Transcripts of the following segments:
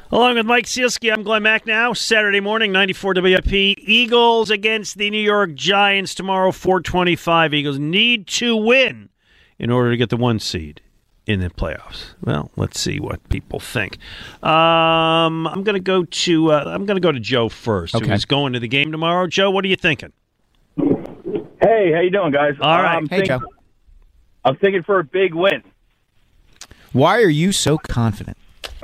Along with Mike Sealski, I'm Glenn Macnow. Saturday morning, 94 WIP. Eagles against the New York Giants tomorrow, 4:25. Eagles need to win in order to get the 1 seed in the playoffs. Well, let's see what people think. I'm going to go to Joe first. Okay. Who's going to the game tomorrow? Joe, what are you thinking? Hey, how you doing, guys? All right. Joe. I'm thinking for a big win. Why are you so confident?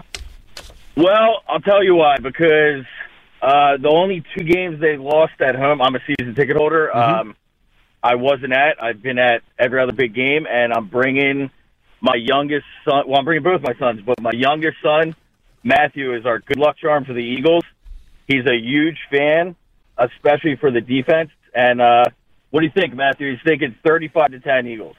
Well, I'll tell you why. Because the only 2 games they lost at home, I'm a season ticket holder. I wasn't at. I've been at every other big game, and I'm bringing my youngest son. Well, I'm bringing both my sons, but my youngest son, Matthew, is our good luck charm for the Eagles. He's a huge fan, especially for the defense. And what do you think, Matthew? He's thinking 35-10 Eagles.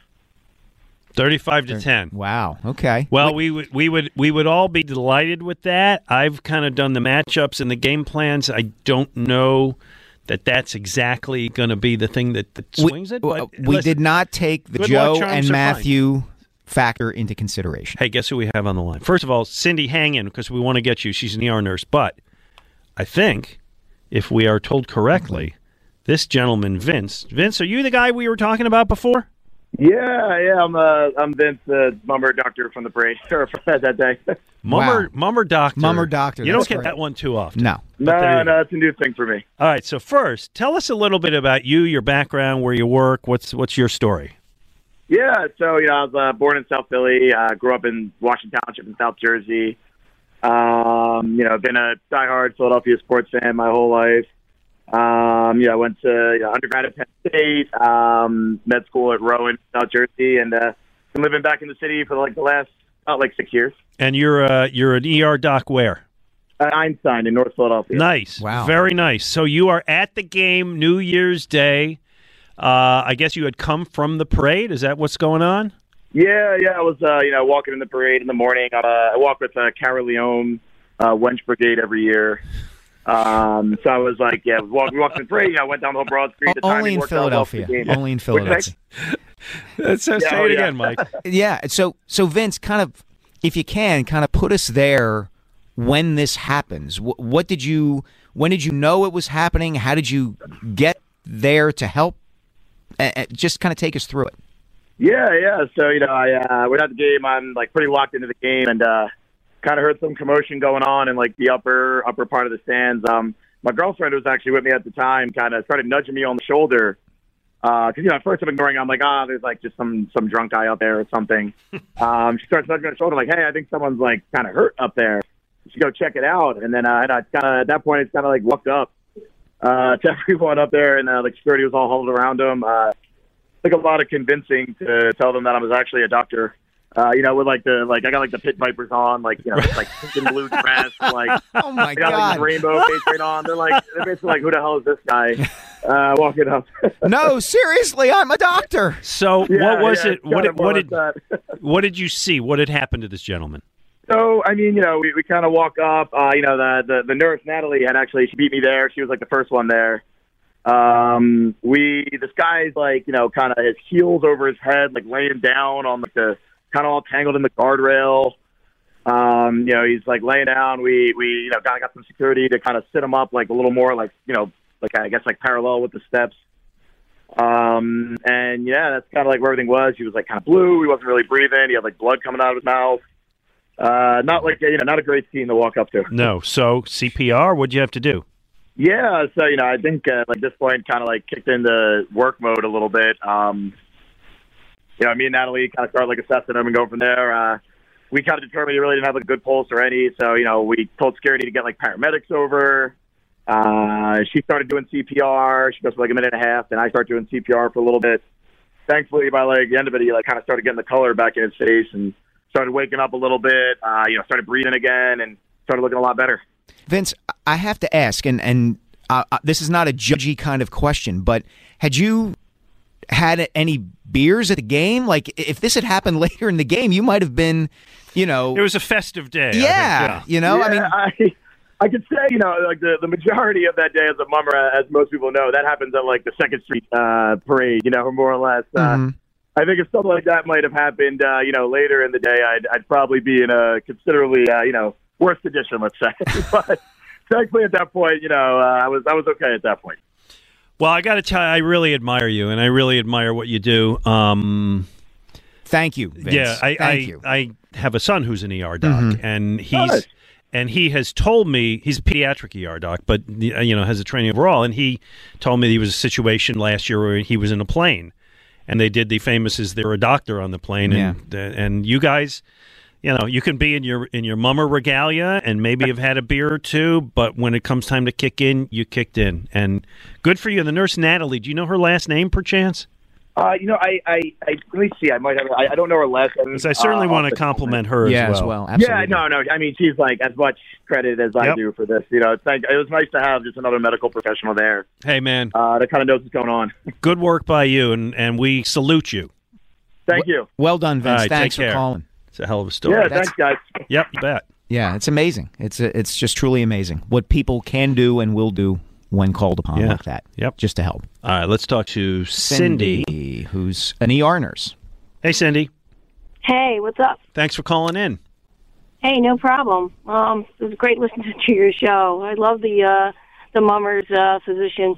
35-10. Wow. Okay. Well, we would all be delighted with that. I've kind of done the matchups and the game plans. I don't know that that's exactly going to be the thing that swings it. But we did not take the good Joe luck charms and are Matthew factor into consideration. Hey, guess who we have on the line? First of all, Cindy, hang in because we want to get you. She's an ER nurse. But I think if we are told correctly, this gentleman, Vince, are you the guy we were talking about before? Yeah, I'm Vince, the mummer doctor from the parade that day. Mummer doctor. Mummer doctor. You don't That's get right. that one too often. No. No, it's a new thing for me. All right, so first, tell us a little bit about you, your background, where you work. What's your story? Yeah, so I was born in South Philly. Grew up in Washington Township in South Jersey. Been a diehard Philadelphia sports fan my whole life. I went to undergrad at Penn State, med school at Rowan, South Jersey, and been living back in the city for the last about 6 years. And you're an ER doc where? Einstein in North Philadelphia. Nice. Wow. Very nice. So you are at the game New Year's Day. I guess you had come from the parade. Is that what's going on? Yeah. I was walking in the parade in the morning. I walk with Cara Leone, Wench Brigade every year. So I was walking the parade. I went down the whole Broad Street. Only in Philadelphia. Only in Philadelphia. Say it again, Mike. Yeah. So Vince, kind of, if you can, kind of put us there when this happens. When did you know it was happening? How did you get there to help? Just kind of take us through it. Yeah. So I went at the game. I'm pretty locked into the game, and kind of heard some commotion going on in the upper part of the stands. My girlfriend, who was actually with me at the time, kind of started nudging me on the shoulder. Because at first I'm ignoring. I'm like, there's just some drunk guy out there or something. She starts nudging me on the shoulder, hey, I think someone's kind of hurt up there. You should go check it out. And then I kind of at that point it's kind of walked up to everyone up there, and security was all huddled around them. Took a lot of convincing to tell them that I was actually a doctor. With I got the pit vipers on, pink and blue dress, oh my I got God, this rainbow face paint on. They're basically who the hell is this guy walking up? No, seriously, I'm a doctor. So Yeah, what was yeah, it? What did you see? What had happened to this gentleman? So we kind of walk up. The nurse Natalie she beat me there. She was the first one there. This guy's kind of his heels over his head, laying down on the kind of all tangled in the guardrail. He's laying down. We kind of got some security to kind of sit him up a little more I guess parallel with the steps. And that's kind of where everything was. He was kind of blue. He wasn't really breathing. He had blood coming out of his mouth. Not not a great scene to walk up to. No. So CPR. What'd you have to do? Yeah. So I think this point kind of kicked into work mode a little bit. Me and Natalie kind of started assessing him and going from there. We kind of determined he really didn't have a good pulse or any. So, we told security to get paramedics over. She started doing CPR. She goes for a minute and a half. Then I started doing CPR for a little bit. Thankfully, by the end of it, he kind of started getting the color back in his face and started waking up a little bit. Started breathing again and started looking a lot better. Vince, I have to ask, and this is not a judgy kind of question, but had you had any beers at the game? If this had happened later in the game, you might have been, It was a festive day. Yeah, I could say, the majority of that day as a mummer, as most people know, that happens at the Second Street parade, more or less. I think if something like that might have happened, later in the day, I'd probably be in a considerably, worst edition, let's say. But thankfully, at that point, I was okay at that point. Well, I got to tell you, I really admire you, and I really admire what you do. Thank you, Vince. Yeah, Thank you. I have a son who's an ER doc, and he has told me he's a pediatric ER doc, but has a training overall. And he told me there was a situation last year where he was in a plane, and they did the famous "Is there a doctor on the plane?" And you guys. You can be in your mummer regalia and maybe have had a beer or two, but when it comes time to kick in, you kicked in. And good for you. The nurse, Natalie, do you know her last name, perchance? I let me see. I might have. I don't know her last name. Because I certainly want to compliment her as well. Absolutely. Yeah, no. I mean, she's like as much credit as I do for this. It was nice to have just another medical professional there. Hey, man. That kind of knows what's going on. Good work by you, and we salute you. Thank you. Well done, Vince. Right, Thanks take for care. calling. It's a hell of a story. Yeah, thanks, guys. Yep, you bet. Yeah, it's amazing. It's just truly amazing what people can do and will do when called upon like that. Yep. Just to help. All right, let's talk to Cindy, who's an ER nurse. Hey, Cindy. Hey, what's up? Thanks for calling in. Hey, no problem. It was great listening to your show. I love the Mummers physician.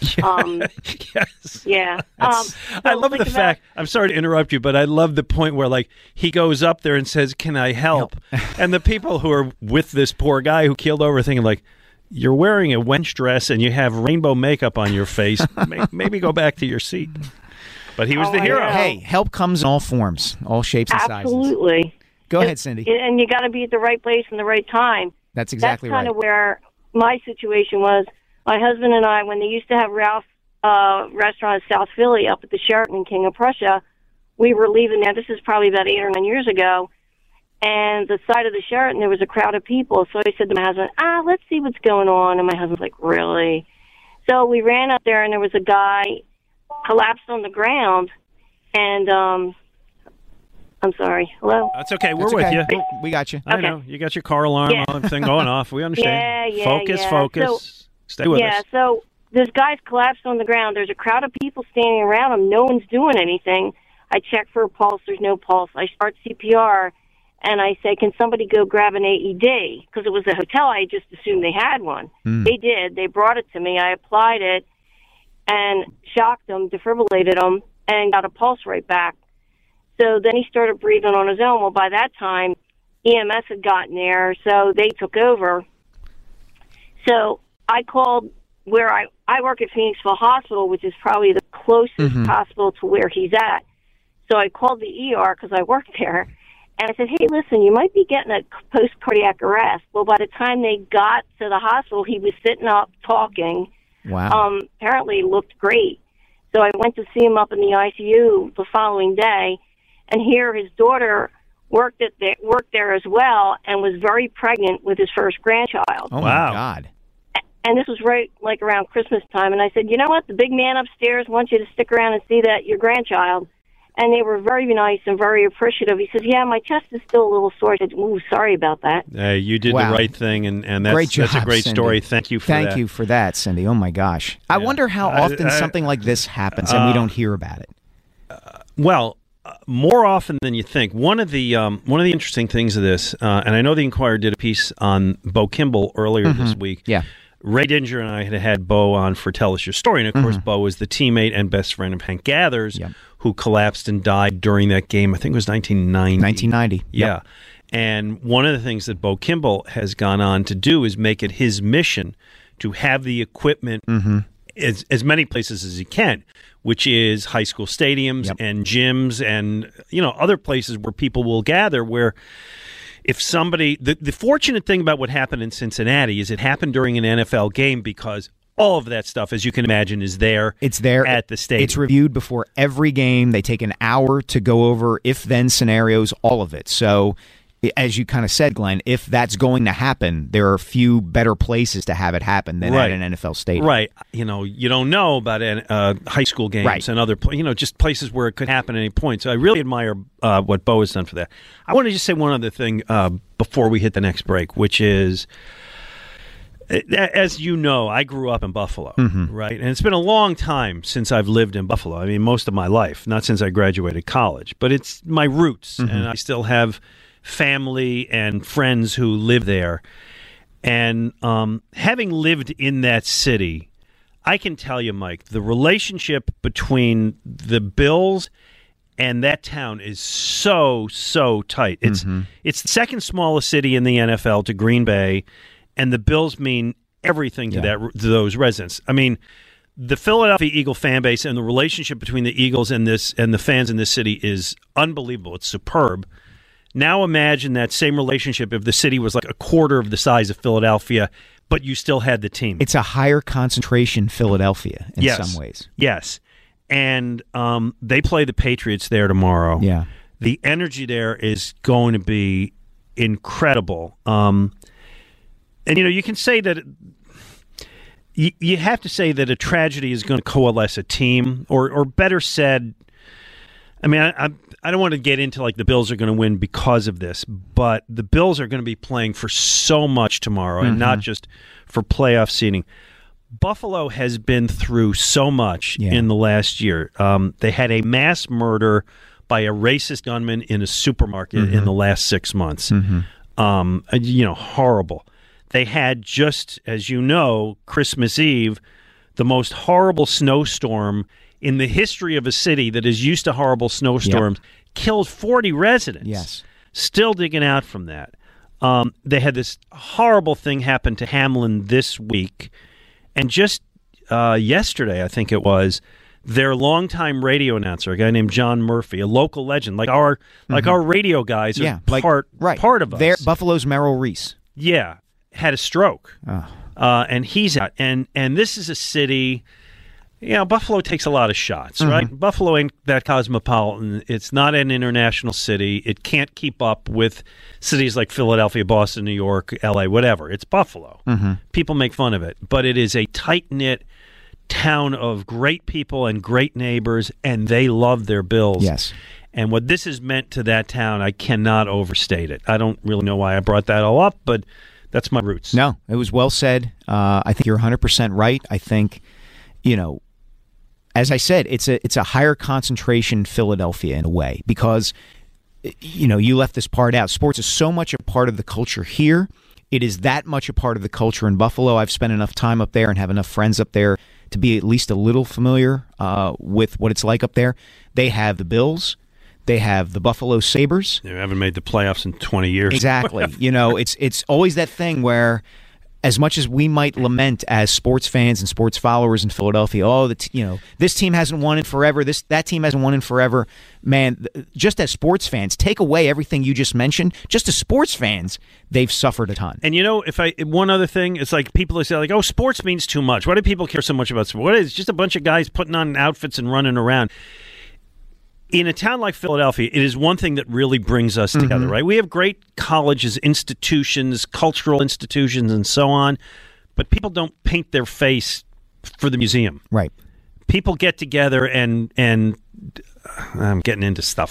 Yes. Yeah. I love the fact. I'm sorry to interrupt you, but I love the point where he goes up there and says, "Can I help?" And the people who are with this poor guy who keeled over, thinking "You're wearing a wench dress and you have rainbow makeup on your face. Maybe go back to your seat." But he was the hero. Hey, help comes in all forms, all shapes and sizes. Absolutely. Go ahead, Cindy. And you got to be at the right place and the right time. That's exactly right. That's kind of where my situation was. My husband and I, when they used to have Ralph restaurant in South Philly up at the Sheraton in King of Prussia, we were leaving there. This is probably about 8 or 9 years ago. And the side of the Sheraton, there was a crowd of people. So I said to my husband, let's see what's going on. And my husband's like, really? So we ran up there, and there was a guy collapsed on the ground. And I'm sorry. Hello? That's okay. We're with you. We got you. I know. You got your car alarm thing going off. We understand. Focus. Stay with us. Yeah, so this guy's collapsed on the ground. There's a crowd of people standing around him. No one's doing anything. I check for a pulse. There's no pulse. I start CPR, and I say, can somebody go grab an AED? Because it was a hotel. I just assumed they had one. They did. They brought it to me. I applied it and shocked him, defibrillated him, and got a pulse right back. So then he started breathing on his own. Well, by that time, EMS had gotten there, so they took over. So I called where I work at Phoenixville Hospital, which is probably the closest hospital to where he's at. So I called the ER because I work there, and I said, hey, listen, you might be getting a post-cardiac arrest. Well, by the time they got to the hospital, he was sitting up talking. Wow. Apparently looked great. So I went to see him up in the ICU the following day, and here his daughter worked there as well and was very pregnant with his first grandchild. Oh, my God. And this was right around Christmas time. And I said, you know what? The big man upstairs wants you to stick around and see that your grandchild. And they were very nice and very appreciative. He says, yeah, my chest is still a little sore. I said, ooh, sorry about that. You did the right thing, and that's, great job, that's a great Cindy. story. Thank you for that. Thank you for that, Cindy. Oh, my gosh. I wonder how often something like this happens and we don't hear about it. More often than you think. One of the interesting things of this, and I know the Inquirer did a piece on Bo Kimball earlier this week. Yeah. Ray Dinger and I had Bo on for Tell Us Your Story. And, of course, Bo was the teammate and best friend of Hank Gathers, who collapsed and died during that game. I think it was 1990. 1990. Yeah. Yep. And one of the things that Bo Kimball has gone on to do is make it his mission to have the equipment as many places as he can, which is high school stadiums and gyms and, other places where people will gather where if somebody, the fortunate thing about what happened in Cincinnati is it happened during an NFL game because all of that stuff, as you can imagine, is there. It's there at the stadium. It's reviewed before every game. They take an hour to go over if-then scenarios, all of it. So, as you kind of said, Glenn, if that's going to happen, there are a few better places to have it happen than at an NFL stadium. Right. You don't know about high school games and other, just places where it could happen at any point. So I really admire what Bo has done for that. I want to just say one other thing before we hit the next break, which is, as you know, I grew up in Buffalo, right? And it's been a long time since I've lived in Buffalo. I mean, most of my life, not since I graduated college, but it's my roots, and I still have family and friends who live there. And having lived in that city, I can tell you, Mike, the relationship between the Bills and that town is so tight. It's the second smallest city in the NFL to Green Bay, and the Bills mean everything to to those residents. I mean, the Philadelphia Eagle fan base and the relationship between the Eagles and the fans in this city is unbelievable. It's superb. Now imagine that same relationship if the city was like a quarter of the size of Philadelphia, but you still had the team. It's a higher concentration Philadelphia in some ways. Yes. And they play the Patriots there tomorrow. Yeah. The energy there is going to be incredible. And, you can say that you have to say that a tragedy is going to coalesce a team, or better said, I mean, I don't want to get into like the Bills are going to win because of this, but the Bills are going to be playing for so much tomorrow and not just for playoff seeding. Buffalo has been through so much in the last year. They had a mass murder by a racist gunman in a supermarket in the last 6 months. Horrible. They had just, as you know, Christmas Eve, the most horrible snowstorm in the history of a city that is used to horrible snowstorms, killed 40 residents. Yes. Still digging out from that. They had this horrible thing happen to Hamlin this week. And just yesterday, I think it was, their longtime radio announcer, a guy named John Murphy, a local legend, like our radio guys are part of us. Buffalo's Merrill Reese. Yeah, had a stroke. And he's out. And this is a city, Buffalo takes a lot of shots, right? Buffalo ain't that cosmopolitan. It's not an international city. It can't keep up with cities like Philadelphia, Boston, New York, L.A., whatever. It's Buffalo. People make fun of it. But it is a tight-knit town of great people and great neighbors, and they love their Bills. Yes. And what this has meant to that town, I cannot overstate it. I don't really know why I brought that all up, but that's my roots. No, it was well said. I think you're 100% right. I think, as I said, it's a higher concentration Philadelphia in a way because, you left this part out. Sports is so much a part of the culture here. It is that much a part of the culture in Buffalo. I've spent enough time up there and have enough friends up there to be at least a little familiar with what it's like up there. They have the Bills. They have the Buffalo Sabres. They haven't made the playoffs in 20 years. Exactly. It's always that thing where, as much as we might lament as sports fans and sports followers in Philadelphia, this team hasn't won in forever. That team hasn't won in forever. Man, just as sports fans, take away everything you just mentioned. Just as sports fans, they've suffered a ton. And one other thing, it's like people say like, "Oh, sports means too much. Why do people care so much about sports?" What is it? It's just a bunch of guys putting on outfits and running around. In a town like Philadelphia, it is one thing that really brings us together, right? We have great colleges, institutions, cultural institutions, and so on, but people don't paint their face for the museum. Right. People get together and I'm getting into stuff.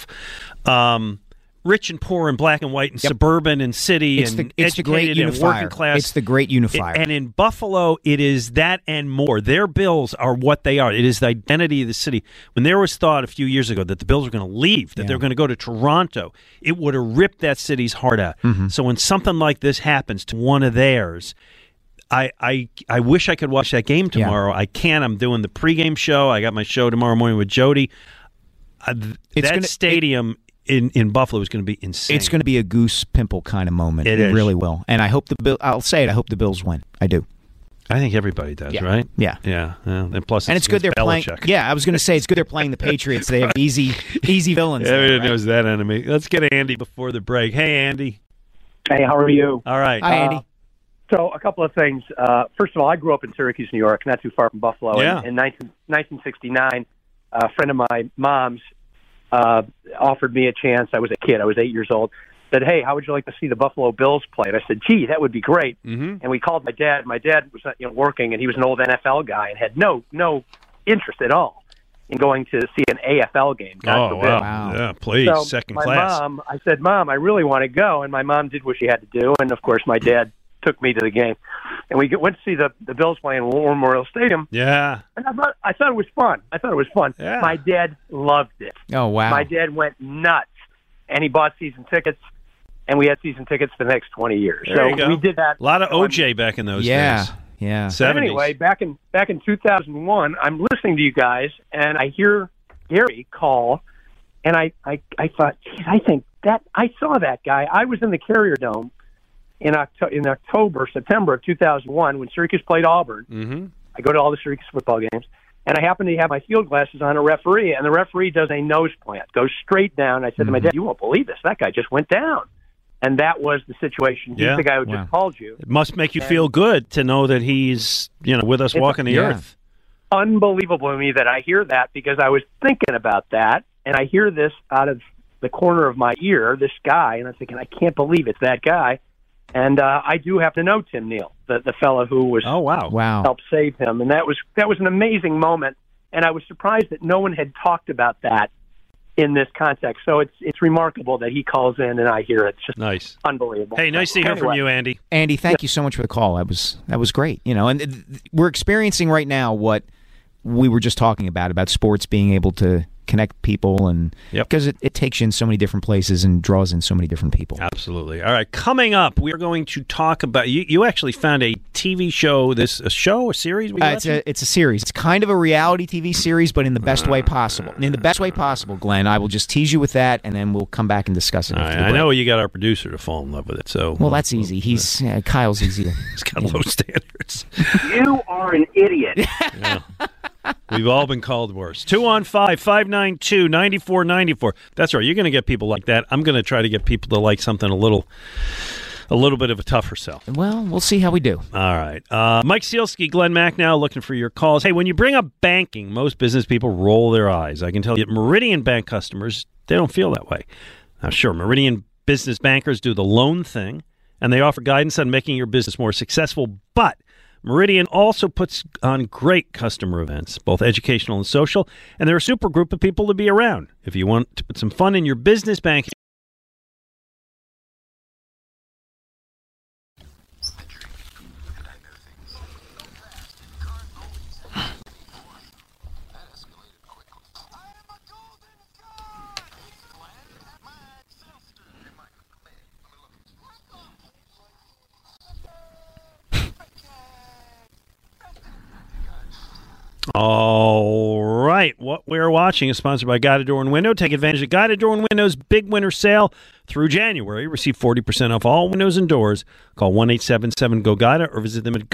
Rich and poor and black and white and suburban and city and educated and working class. It's the great unifier. And in Buffalo, it is that and more. Their Bills are what they are. It is the identity of the city. When there was thought a few years ago that the Bills were going to leave, that they were going to go to Toronto, it would have ripped that city's heart out. So when something like this happens to one of theirs, I wish I could watch that game tomorrow. I can't. I'm doing the pregame show. I got my show tomorrow morning with Jody. Stadium in Buffalo is going to be insane. It's going to be a goose pimple kind of moment. It really will. And I hope I'll say it. I hope the Bills win. I do. I think everybody does, right? Yeah. And plus, it's good they're playing. Yeah, I was going to say it's good they're playing the Patriots. They have easy villains. Everybody knows that enemy. Let's get Andy before the break. Hey, Andy. Hey, how are you? All right. Hi, Andy. So a couple of things. First of all, I grew up in Syracuse, New York, not too far from Buffalo. Yeah. In 1969, a friend of my mom's offered me a chance. I was a kid. I was 8 years old. Said, "Hey, how would you like to see the Buffalo Bills play?" And I said, "Gee, that would be great." And we called my dad. My dad was working, and he was an old NFL guy and had no interest at all in going to see an AFL game. God forbid. Wow. Yeah, please, so second my class. I said, "Mom, I really want to go," and my mom did what she had to do, and of course, my dad took me to the game, and we went to see the Bills play in War Memorial Stadium. Yeah, and I thought it was fun. Yeah. My dad loved it. Oh wow! My dad went nuts, and he bought season tickets. and we had season tickets for the next 20 years. There you go. We did that. A lot of OJ back in those days. Yeah. 70s. Anyway, back in 2001, I'm listening to you guys, and I hear Gary call, and I thought, geez, I saw that guy. I was in the Carrier Dome in September of 2001 when Syracuse played Auburn. Mm-hmm. I go to all the Syracuse football games, and I happen to have my field glasses on a referee, and the referee does a nose plant, goes straight down. I said to my dad, "You won't believe this. That guy just went down." And that was the situation. He's the guy who just called you. It must make you feel good to know that he's, with us walking the earth. Unbelievable to me that I hear that, because I was thinking about that, and I hear this out of the corner of my ear, this guy, and I'm thinking, I can't believe it's that guy. And I do have to know Tim Neal, the fellow who was helped save him, and that was an amazing moment. And I was surprised that no one had talked about that in this context. So it's remarkable that he calls in and I hear it. It's just nice, unbelievable. Hey, nice to hear from you, Andy. Andy, thank you so much for the call. That was great. And we're experiencing right now what we were just talking about sports being able to connect people, and because it takes you in so many different places and draws in so many different people. Absolutely. All right, coming up, we're going to talk about you actually found a TV show, a series? It's a series. It's kind of a reality TV series, but in the best way possible. In the best way possible, Glenn. I will just tease you with that, and then we'll come back and discuss it. All right, I know you got our producer to fall in love with it. So that's easy. Kyle's easy. He's got low standards. You are an idiot. Yeah. We've all been called worse. 215-592-9494. That's right. You're going to get people like that. I'm going to try to get people to like something a little bit of a tougher sell. Well, we'll see how we do. All right. Mike Sealski, Glenn Mack now looking for your calls. Hey, when you bring up banking, most business people roll their eyes. I can tell you, Meridian Bank customers, they don't feel that way. Now, sure, Meridian business bankers do the loan thing, and they offer guidance on making your business more successful, but Meridian also puts on great customer events, both educational and social, and they're a super group of people to be around. If you want to put some fun in your business banking, all right. What we're watching is sponsored by Guided Door and Window. Take advantage of Guided Door and Window's big winter sale through January. Receive 40% off all windows and doors. Call 1-877-GO-GUIDA or visit them at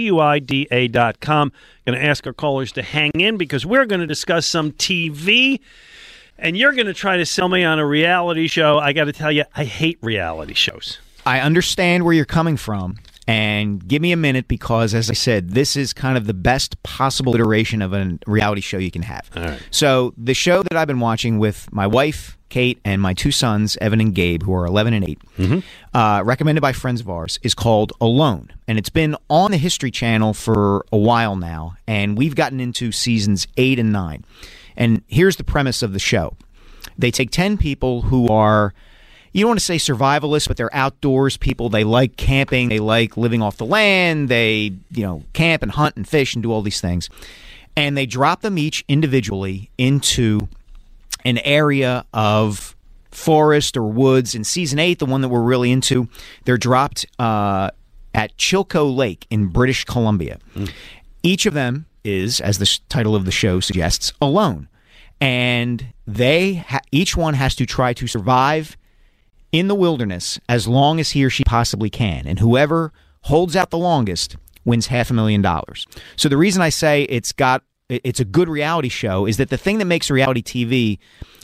GUIDA.com. Going to ask our callers to hang in because we're going to discuss some TV, and you're going to try to sell me on a reality show. I got to tell you, I hate reality shows. I understand where you're coming from. And give me a minute because, as I said, this is kind of the best possible iteration of a reality show you can have. All right. So the show that I've been watching with my wife, Kate, and my two sons, Evan and Gabe, who are 11 and 8, recommended by friends of ours, is called Alone. And it's been on the History Channel for a while now, and we've gotten into seasons 8 and 9. And here's the premise of the show. They take 10 people who are, you don't want to say survivalists, but they're outdoors people. They like camping. They like living off the land. They, camp and hunt and fish and do all these things. And they drop them each individually into an area of forest or woods. In season 8, the one that we're really into, they're dropped at Chilco Lake in British Columbia. Each of them is, as the title of the show suggests, alone. And each one has to try to survive in the wilderness as long as he or she possibly can. And whoever holds out the longest wins $500,000. So the reason I say it's a good reality show is that the thing that makes reality TV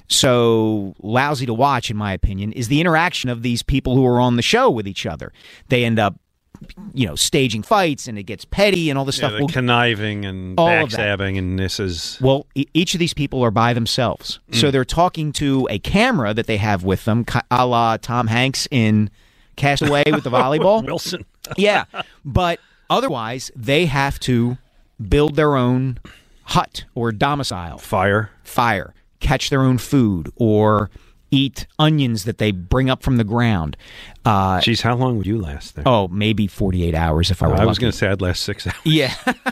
so lousy to watch, in my opinion, is the interaction of these people who are on the show with each other. They end up staging fights, and it gets petty and all this stuff. The conniving and backstabbing, and this is... Well, each of these people are by themselves. So they're talking to a camera that they have with them, a la Tom Hanks in Castaway with the volleyball. Wilson. Yeah, but otherwise, they have to build their own hut or domicile. Fire. Catch their own food, or eat onions that they bring up from the ground. Jeez, how long would you last there? Oh, maybe 48 hours if I were lucky. I was going to say I'd last 6 hours. Yeah.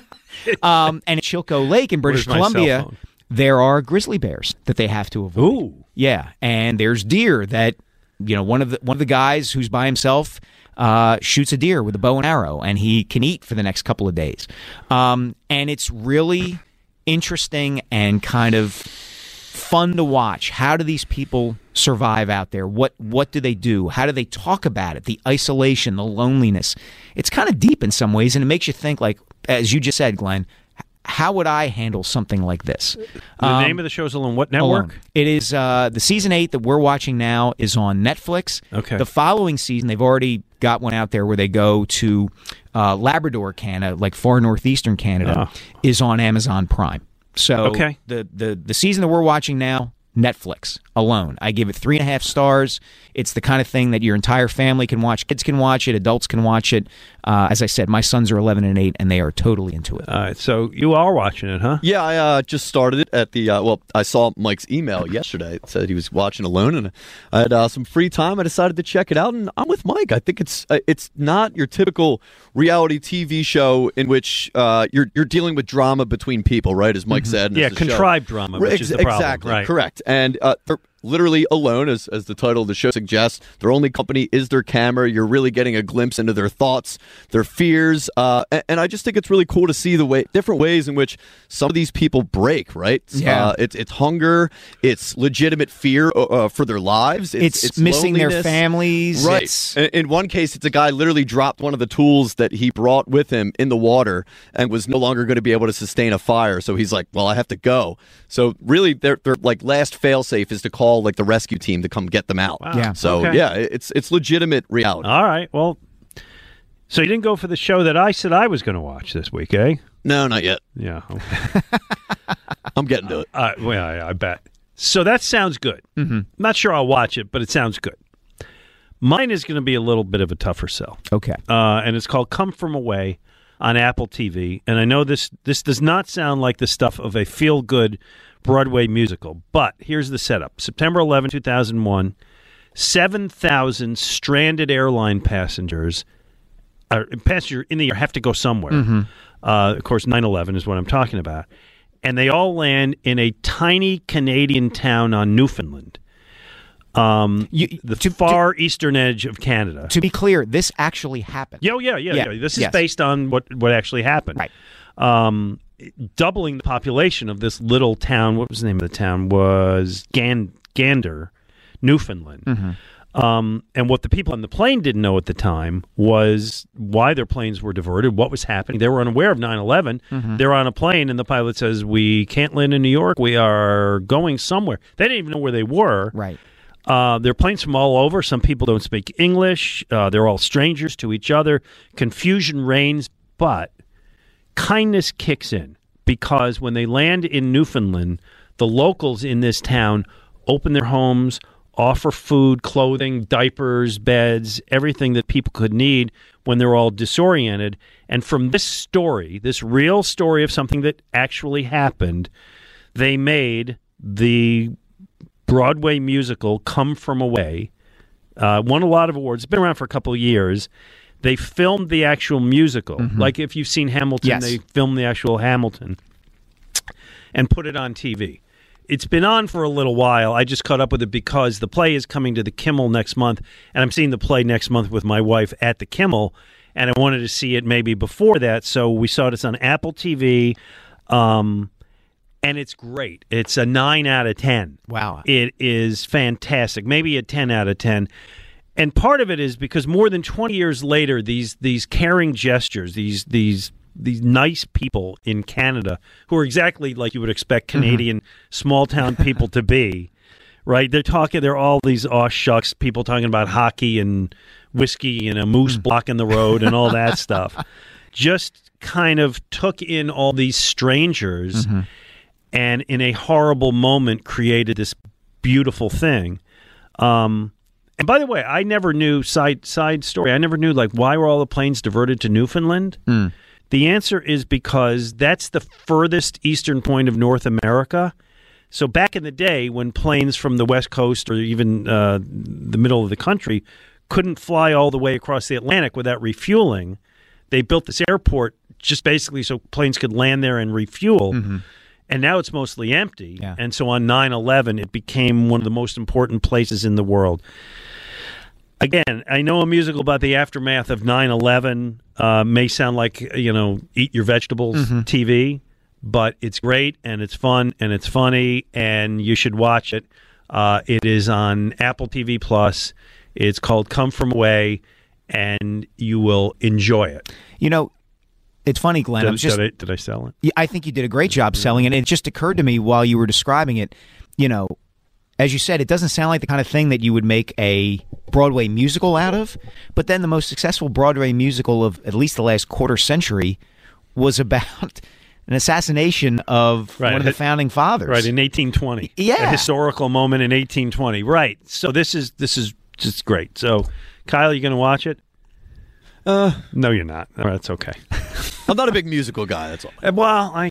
And at Chilco Lake in British Columbia, there are grizzly bears that they have to avoid. Ooh. Yeah, and there's deer that one of the guys who's by himself shoots a deer with a bow and arrow, and he can eat for the next couple of days. And it's really interesting and kind of fun to watch. How do these people survive out there? What do they do? How do they talk about it? The isolation, the loneliness. It's kind of deep in some ways, and it makes you think, like, as you just said, Glenn, how would I handle something like this? The name of the show is Alone. What network? Alone. It is the season 8 that we're watching now is on Netflix. Okay. The following season, they've already got one out there where they go to Labrador, Canada, like far northeastern Canada, is on Amazon Prime. So okay. the season that we're watching now, Netflix, Alone. I give it 3.5 stars. It's the kind of thing that your entire family can watch. Kids can watch it. Adults can watch it. As I said, my sons are 11 and 8, and they are totally into it. All right, so you are watching it, huh? Yeah, I just started it at the, I saw Mike's email yesterday. It said he was watching Alone, and I had some free time. I decided to check it out, and I'm with Mike. I think it's not your typical reality TV show in which you're dealing with drama between people, right, as Mike said. Yeah, contrived drama, which is the problem. Exactly, right. Correct. And they're literally alone, as the title of the show suggests. Their only company is their camera. You're really getting a glimpse into their thoughts, their fears, and I just think it's really cool to see the different ways in which some of these people break. Right? Yeah. It's hunger. It's legitimate fear for their lives. It's missing their families. Right. In one case, it's a guy literally dropped one of the tools that he brought with him in the water and was no longer going to be able to sustain a fire. So he's like, "Well, I have to go." So really, their like last fail-safe is to call like the rescue team to come get them out. Wow. Yeah. So Okay. yeah, it's legitimate reality. All right, well, so you didn't go for the show that I said I was going to watch this week, eh? No, not yet. Yeah. Okay. I'm getting to it. I bet. So that sounds good. Mm-hmm. Not sure I'll watch it, but it sounds good. Mine is going to be a little bit of a tougher sell. Okay. And it's called Come From Away on Apple TV. And I know this does not sound like the stuff of a feel-good Broadway musical, but here's the setup. September 11, 2001, 7,000 stranded airline passengers in the air have to go somewhere. Mm-hmm. Of course, 9/11 is what I'm talking about. And they all land in a tiny Canadian town on Newfoundland. The far eastern edge of Canada. To be clear, this actually happened. Yeah. This is based on what actually happened. Right. Doubling the population of this little town. What was the name of the town? Was Gander, Newfoundland. Mm-hmm. And what the people on the plane didn't know at the time was why their planes were diverted, what was happening. They were unaware of 9/11. Mm-hmm. They're on a plane, and the pilot says, "We can't land in New York. We are going somewhere." They didn't even know where they were. Right. There are planes from all over. Some people don't speak English. They're all strangers to each other. Confusion reigns, but kindness kicks in because when they land in Newfoundland, the locals in this town open their homes, offer food, clothing, diapers, beds, everything that people could need when they're all disoriented. And from this story, this real story of something that actually happened, they made the Broadway musical Come From Away. Won a lot of awards. It's been around for a couple of years. They filmed the actual musical. Mm-hmm. Like if you've seen Hamilton, yes. They filmed the actual Hamilton and put it on TV. It's been on for a little while. I just caught up with it because the play is coming to the Kimmel next month, and I'm seeing the play next month with my wife at the Kimmel, and I wanted to see it maybe before that, so we saw it. It's on Apple TV, and it's great. It's a 9 out of 10. Wow. It is fantastic, maybe a 10 out of 10. And part of it is because more than 20 years later, these caring gestures, these nice people in Canada who are exactly like you would expect Canadian small-town people to be, right? They're all these aw shucks people talking about hockey and whiskey and a moose blocking the road and all that stuff. Just kind of took in all these strangers and in a horrible moment created this beautiful thing. And by the way, I never knew, side story, I never knew, like, why were all the planes diverted to Newfoundland? The answer is because that's the furthest eastern point of North America. So back in the day when planes from the West Coast or even the middle of the country couldn't fly all the way across the Atlantic without refueling, they built this airport just basically so planes could land there and refuel. And now it's mostly empty. Yeah. And so on 9/11, it became one of the most important places in the world. Again, I know a musical about the aftermath of 9/11 may sound like, eat your vegetables TV, but it's great and it's fun and it's funny and you should watch it. It is on Apple TV Plus. It's called Come From Away, and you will enjoy it. It's funny, Glenn. Did I sell it? Yeah, I think you did a great job selling it. It just occurred to me while you were describing it, as you said, it doesn't sound like the kind of thing that you would make a Broadway musical out of. But then the most successful Broadway musical of at least the last quarter century was about an assassination of one of the founding fathers. Right, in 1820. Yeah. A historical moment in 1820. Right. So this is just great. So, Kyle, you going to watch it? No, you're not. All right, that's okay. I'm not a big musical guy, that's all. Well,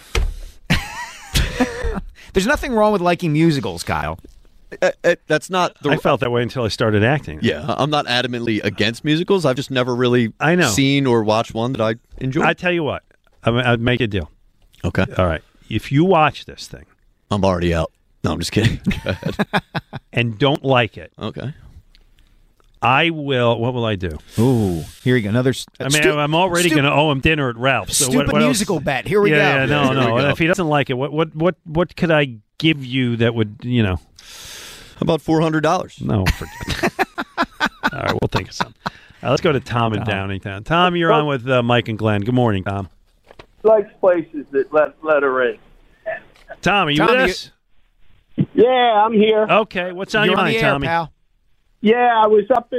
There's nothing wrong with liking musicals, Kyle. That's not. I felt that way until I started acting. Yeah, I'm not adamantly against musicals. I've just never really seen or watched one that I enjoy. I tell you what, I'd make a deal. Okay. All right. If you watch this thing. I'm already out. No, I'm just kidding. Go ahead. And don't like it. Okay. I will. What will I do? Ooh, here we go. Another. I'm already going to owe him dinner at Ralph's. So stupid what musical bet. Here we go. Yeah, no. And if he doesn't like it, what could I give you that would How about $400? No. All right, we'll think of something. Let's go to Tom in Downingtown. Tom, you're on with Mike and Glenn. Good morning, Tom. Likes places that let her in. Tom, are you with us? Yeah, I'm here. Okay, what's on your mind, Tommy? Pal. Yeah, I was up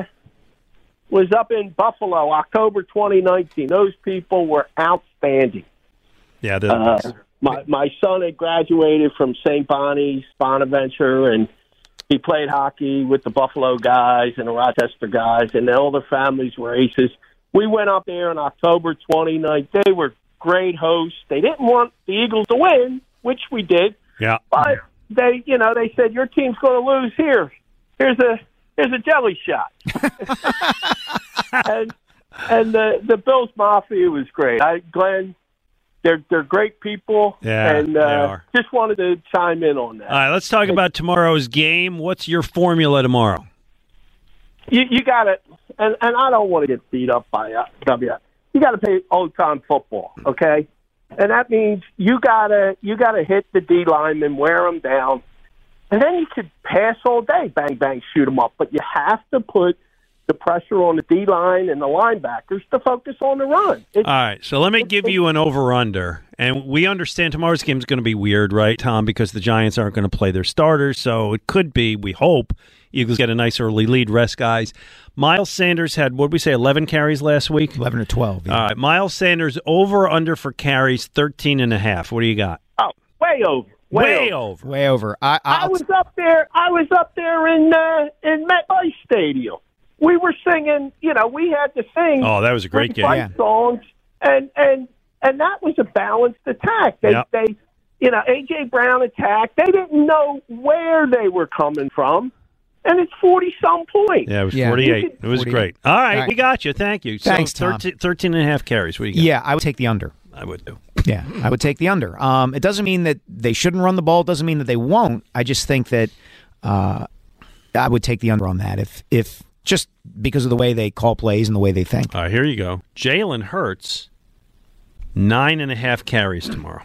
in Buffalo, October 2019. Those people were outstanding. Yeah, my son had graduated from St. Bonnie's, Bonaventure, and he played hockey with the Buffalo guys and the Rochester guys, and all their families were aces. We went up there on October 29th. They were great hosts. They didn't want the Eagles to win, which we did. Yeah. But they said, your team's going to lose here. Here's a jelly shot. and the Bills Mafia was great. Glenn, they're great people. Yeah, and they are. Just wanted to chime in on that. All right, let's talk about tomorrow's game. What's your formula tomorrow? You got it, and I don't want to get beat up by W. You got to play old time football, okay? And that means you gotta hit the D linemen, wear them down. And then you could pass all day, bang, bang, shoot them up. But you have to put the pressure on the D-line and the linebackers to focus on the run. All right, so let me give you an over-under. And we understand tomorrow's game is going to be weird, right, Tom, because the Giants aren't going to play their starters. So it could be, we hope, Eagles get a nice early lead, rest guys. Miles Sanders had, what did we say, 11 carries last week? 11 or 12. Yeah. All right, Miles Sanders over-under for carries, 13.5. What do you got? Oh, way over. Way over. Way over. I was up there in MetLife Stadium. We were singing. We had to sing. Oh, that was a great game. Songs, and that was a balanced attack. They AJ Brown attacked. They didn't know where they were coming from, and it's 40-some points. Yeah, it was 48. It was 48. great. All right, we got you. Thank you. Thanks, so 13.5 carries. What do you got? Yeah, I would take the under. I would do. Yeah, I would take the under. It doesn't mean that they shouldn't run the ball. It doesn't mean that they won't. I just think that I would take the under on that if just because of the way they call plays and the way they think. All right, here you go. Jalen Hurts, 9.5 carries tomorrow.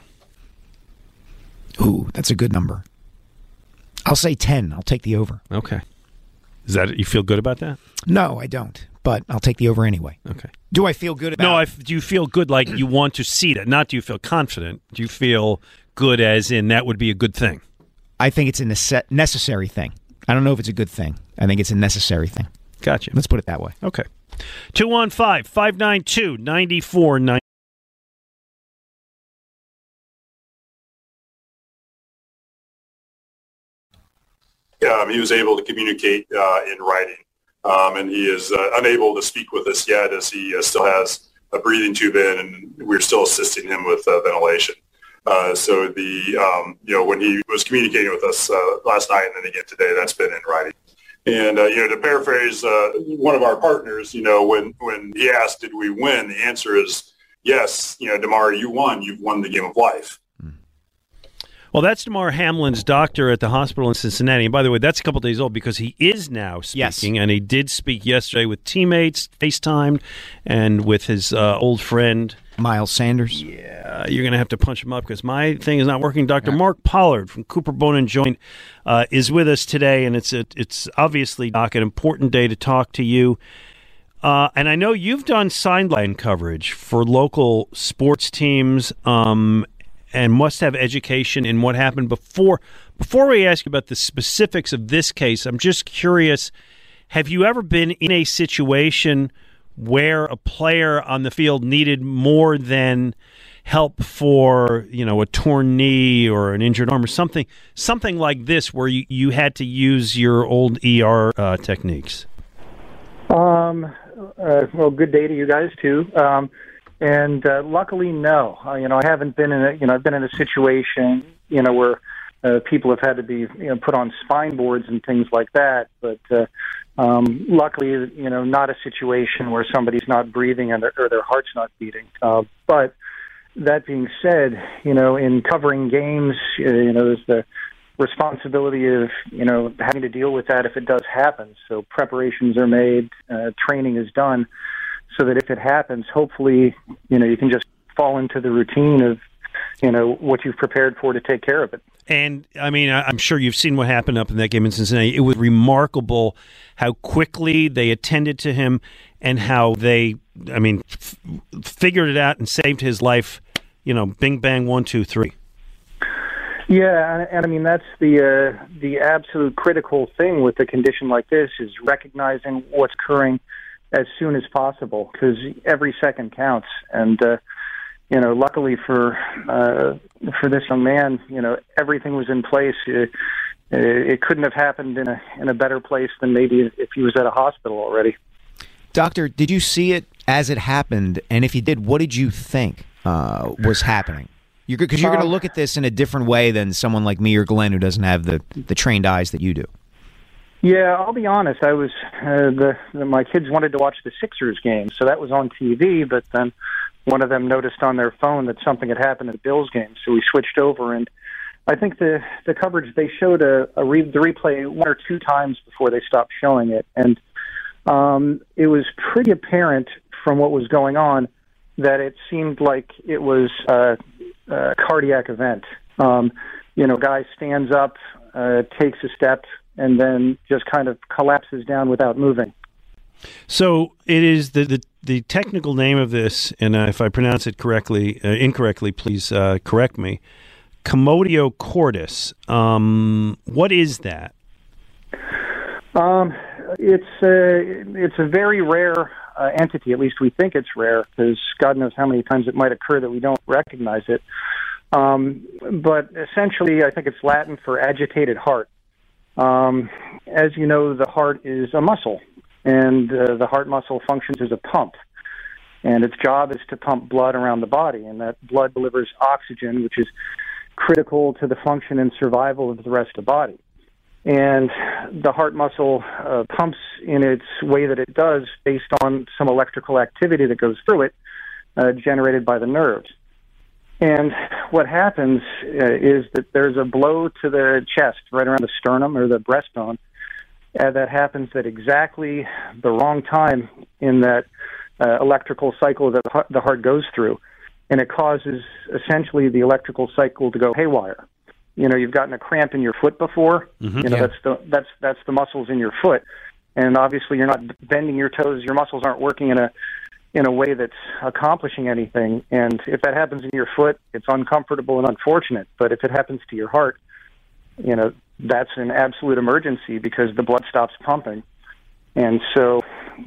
Ooh, that's a good number. I'll say 10. I'll take the over. Okay. Is that you feel good about that? No, I don't. But I'll take the over anyway. Okay. Do I feel good about it? No, do you feel good like you want to see that? Not do you feel confident? Do you feel good as in that would be a good thing? I think it's a necessary thing. I don't know if it's a good thing. I think it's a necessary thing. Gotcha. Let's put it that way. Okay. 215-592-9490. He was able to communicate in writing. And he is unable to speak with us yet as he still has a breathing tube in, and we're still assisting him with ventilation. So when he was communicating with us last night and then again today, that's been in writing. And, to paraphrase one of our partners, when he asked, did we win? The answer is yes. DeMar, you won. You've won the game of life. Well, that's Damar Hamlin's doctor at the hospital in Cincinnati. And by the way, that's a couple days old because he is now speaking, and he did speak yesterday with teammates, FaceTimed, and with his old friend Miles Sanders. Yeah, you're going to have to punch him up because my thing is not working. Dr. Mark Pollard from Cooper Bone and Joint is with us today, and it's obviously, Doc, an important day to talk to you. And I know you've done sideline coverage for local sports teams and must have education in what happened before. Before we ask you about the specifics of this case, I'm just curious, have you ever been in a situation where a player on the field needed more than help for, a torn knee or an injured arm or something like this where you had to use your old ER techniques? Well, good day to you guys too. And luckily, no. I haven't been in I've been in a situation, where people have had to be, put on spine boards and things like that. But luckily, not a situation where somebody's not breathing or their heart's not beating. But that being said, in covering games, there's the responsibility of, having to deal with that if it does happen. So preparations are made, training is done, so that if it happens, hopefully, you can just fall into the routine of, what you've prepared for to take care of it. And, I'm sure you've seen what happened up in that game in Cincinnati. It was remarkable how quickly they attended to him and how they, figured it out and saved his life, bing, bang, 1, 2, 3. Yeah, and that's the absolute critical thing with a condition like this is recognizing what's occurring as soon as possible, because every second counts. And luckily for this young man, everything was in place. It couldn't have happened in a better place than maybe if he was at a hospital already. Doctor, did you see it as it happened? And if you did, what did you think was happening? Because you're going to look at this in a different way than someone like me or Glenn who doesn't have the trained eyes that you do. Yeah, I'll be honest. I was my kids wanted to watch the Sixers game, so that was on TV. But then one of them noticed on their phone that something had happened at the Bills game, so we switched over. And I think the coverage, they showed the replay 1 or 2 times before they stopped showing it, and it was pretty apparent from what was going on that it seemed like it was a cardiac event. Guy stands up, takes a step, and then just kind of collapses down without moving. So it is the technical name of this, and if I pronounce it incorrectly, please correct me. Commotio cordis. What is that? It's a very rare entity. At least we think it's rare, because God knows how many times it might occur that we don't recognize it. But essentially, I think it's Latin for agitated heart. As you know, the heart is a muscle, and the heart muscle functions as a pump. And its job is to pump blood around the body, and that blood delivers oxygen, which is critical to the function and survival of the rest of the body. And the heart muscle pumps in its way that it does based on some electrical activity that goes through it, generated by the nerves. And what happens is that there's a blow to the chest, right around the sternum or the breastbone, that happens at exactly the wrong time in that electrical cycle that the heart goes through. And it causes essentially the electrical cycle to go haywire. You've gotten a cramp in your foot before. Mm-hmm, that's the muscles in your foot, and obviously you're not bending your toes. Your muscles aren't working in a way that's accomplishing anything. And if that happens in your foot, it's uncomfortable and unfortunate. But if it happens to your heart, that's an absolute emergency because the blood stops pumping. And so,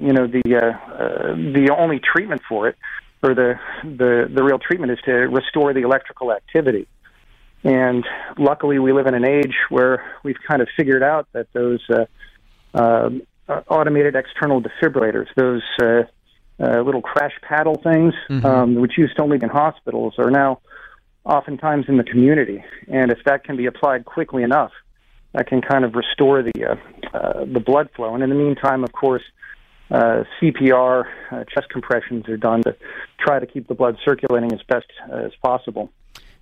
the only treatment for it, or the real treatment, is to restore the electrical activity. And luckily, we live in an age where we've kind of figured out that those automated external defibrillators, those little crash paddle things, mm-hmm. Which used to only be in hospitals, are now oftentimes in the community. And if that can be applied quickly enough, that can kind of restore the blood flow. And in the meantime, of course, CPR, chest compressions are done to try to keep the blood circulating as best as possible.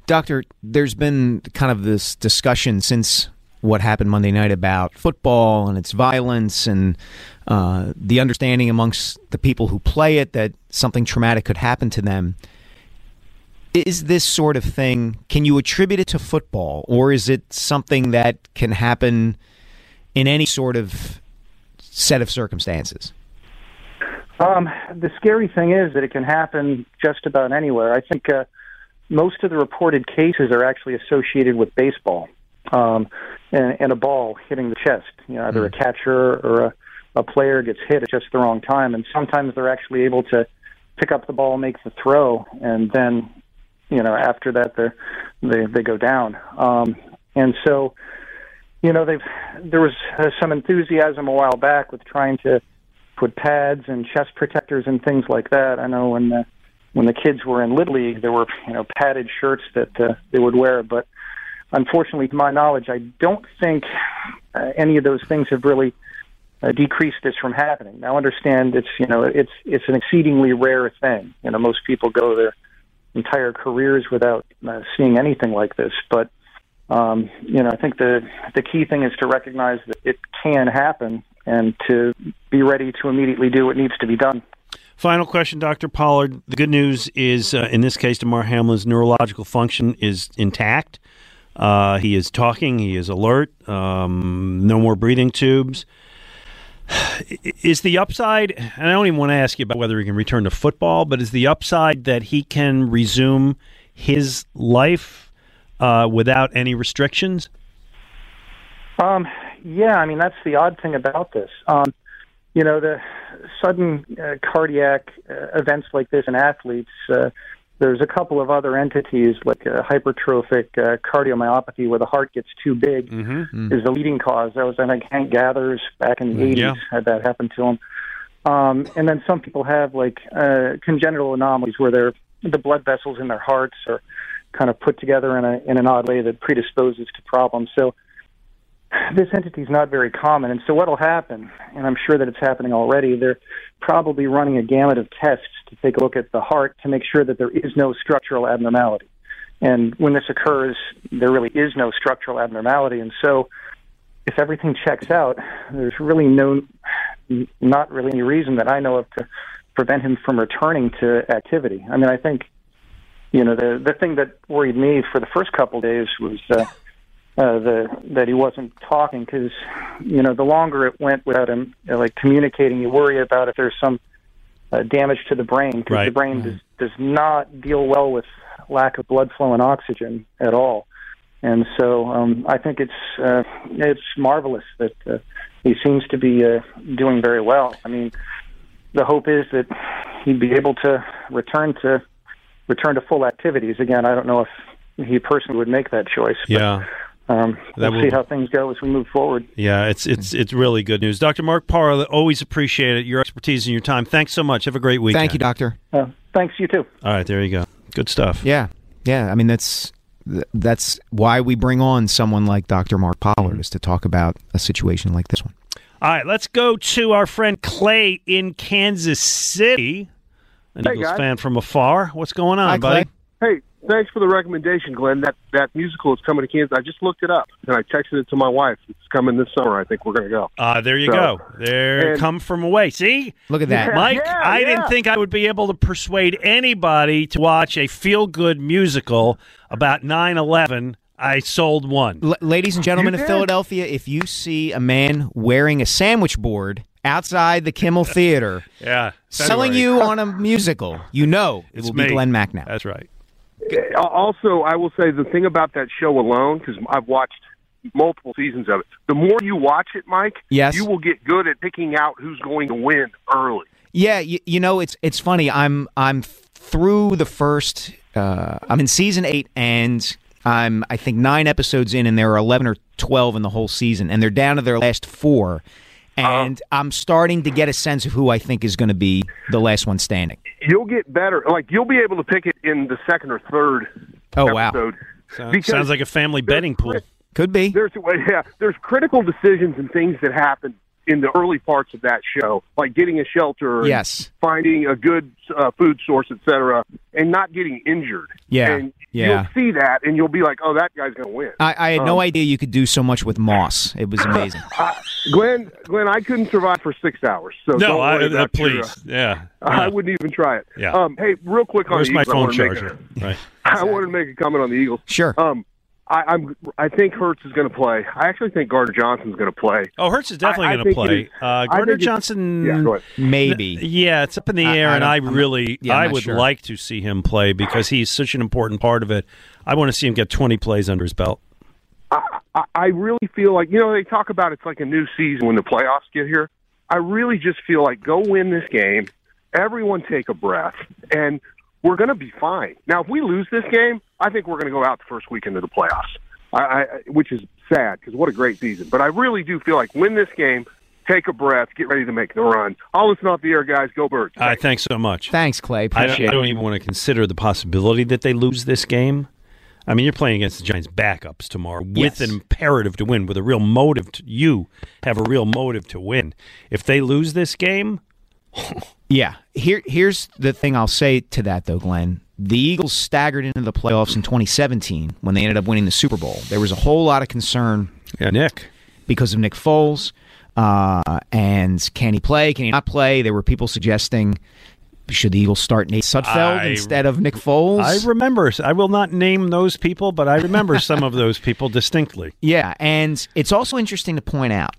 Doctor, there's been kind of this discussion since what happened Monday night about football and its violence and the understanding amongst the people who play it that something traumatic could happen to them. Is this sort of thing, can you attribute it to football, or is it something that can happen in any sort of set of circumstances? The scary thing is that it can happen just about anywhere. I think most of the reported cases are actually associated with baseball and a ball hitting the chest. Either a catcher or a player gets hit at just the wrong time, and sometimes they're actually able to pick up the ball, make the throw, and then after that they go down. And so there was some enthusiasm a while back with trying to put pads and chest protectors and things like that. I know when the kids were in Little League, there were padded shirts that they would wear. But unfortunately, to my knowledge, I don't think any of those things have really decreased this from happening. Now, understand it's an exceedingly rare thing. Most people go their entire careers without seeing anything like this. But I think the key thing is to recognize that it can happen and to be ready to immediately do what needs to be done. Final question, Dr. Pollard. The good news is, in this case, Damar Hamlin's neurological function is intact. He is talking. He is alert. No more breathing tubes. Is the upside, and I don't even want to ask you about whether he can return to football, but is the upside that he can resume his life without any restrictions? Yeah, I mean, that's the odd thing about this. The sudden cardiac events like this in athletes, there's a couple of other entities like hypertrophic cardiomyopathy where the heart gets too big is the leading cause. That was, I think, Hank Gathers back in the 80s had that happen to him. And then some people have like congenital anomalies where the blood vessels in their hearts are kind of put together in an odd way that predisposes to problems. So this entity is not very common. And so what will happen, and I'm sure that it's happening already, they're probably running a gamut of tests to take a look at the heart to make sure that there is no structural abnormality. And when this occurs, there really is no structural abnormality. And so if everything checks out, there's really not really any reason that I know of to prevent him from returning to activity. I mean, I think, the thing that worried me for the first couple of days was that he wasn't talking, because the longer it went without him communicating, you worry about if there's some damage to the brain, because the brain does not deal well with lack of blood flow and oxygen at all. And so I think it's marvelous that he seems to be doing very well. I mean, the hope is that he'd be able to return to full activities again. I don't know if he personally would make that choice. But, we'll see how things go as we move forward. Yeah, it's really good news. Dr. Mark Parra, always appreciate it, your expertise and your time. Thanks so much. Have a great weekend. Thank you, Doctor. Thanks, you too. All right, there you go. Good stuff. Yeah. I mean, that's why we bring on someone like Dr. Mark Pollard, is to talk about a situation like this one. All right, let's go to our friend Clay in Kansas City, an Eagles fan from afar. What's going on, buddy? Hey, thanks for the recommendation, Glenn. That musical is coming to Kansas. I just looked it up, and I texted it to my wife. It's coming this summer. I think we're going to go. There you go. There, come from away. See? Look at that. Mike, I didn't think I would be able to persuade anybody to watch a feel-good musical about 9/11. I sold one. Ladies and gentlemen of Philadelphia, if you see a man wearing a sandwich board outside the Kimmel Theater selling you on a musical, it will be Glenn Macnow. That's right. Also, I will say the thing about that show alone, because I've watched multiple seasons of it, the more you watch it, Mike, you will get good at picking out who's going to win early. Yeah, it's funny. I'm through the first. I'm in season 8, and I'm I think 9 episodes in, and there are 11 or 12 in the whole season, and they're down to their last 4. And I'm starting to get a sense of who I think is going to be the last one standing. You'll get better. Like, you'll be able to pick it in the second or third episode. Wow. Sounds like a family betting pool. Could be. There's critical decisions and things that happen in the early parts of that show, like getting a shelter, yes, finding a good food source, etc., and not getting injured. And you'll see that, and you'll be like, "Oh, that guy's going to win." I had no idea you could do so much with moss. It was amazing. Glenn, I couldn't survive for 6 hours. So no, please, I wouldn't even try it. Yeah. Hey, real quick on Where's the my Eagles, phone charger? Right. I wanted to make a comment on the Eagles. Sure. I think Hurts is going to play. I actually think Gardner Johnson's going to play. Oh, Hurts is definitely going to play. Gardner Johnson, go ahead. Maybe. Yeah, it's up in the air, and I would like to see him play because he's such an important part of it. I want to see him get 20 plays under his belt. I really feel like, they talk about it's like a new season when the playoffs get here. I really just feel like go win this game, everyone take a breath, and we're going to be fine. Now, if we lose this game, I think we're going to go out the first week into the playoffs, which is sad because what a great season. But I really do feel like win this game, take a breath, get ready to make the run. I'll listen off the air, guys. Go Birds. Thanks so much. Thanks, Clay. Appreciate it. I don't even want to consider the possibility that they lose this game. I mean, you're playing against the Giants' backups tomorrow with an imperative to win, with a real motive. You have a real motive to win. If they lose this game... Yeah. Here's the thing I'll say to that, though, Glenn. The Eagles staggered into the playoffs in 2017 when they ended up winning the Super Bowl. There was a whole lot of concern because of Nick Foles. And can he play? Can he not play? There were people suggesting, should the Eagles start Nate Sudfeld instead of Nick Foles? I remember. I will not name those people, but I remember some of those people distinctly. Yeah, and it's also interesting to point out,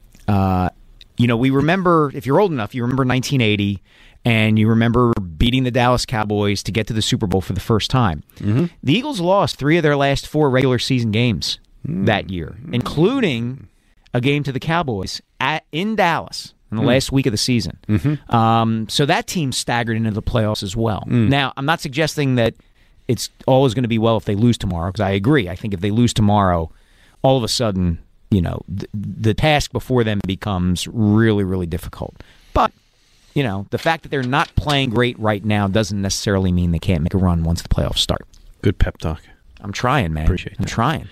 we remember, if you're old enough, you remember 1980, and you remember beating the Dallas Cowboys to get to the Super Bowl for the first time. Mm-hmm. The Eagles lost 3 of their last 4 regular season games that year, including a game to the Cowboys in Dallas in the last week of the season. Mm-hmm. So that team staggered into the playoffs as well. Now, I'm not suggesting that it's always going to be well if they lose tomorrow, because I agree. I think if they lose tomorrow, all of a sudden, the task before them becomes really, really difficult. But, the fact that they're not playing great right now doesn't necessarily mean they can't make a run once the playoffs start. Good pep talk. I'm trying, man. Appreciate that. I'm trying.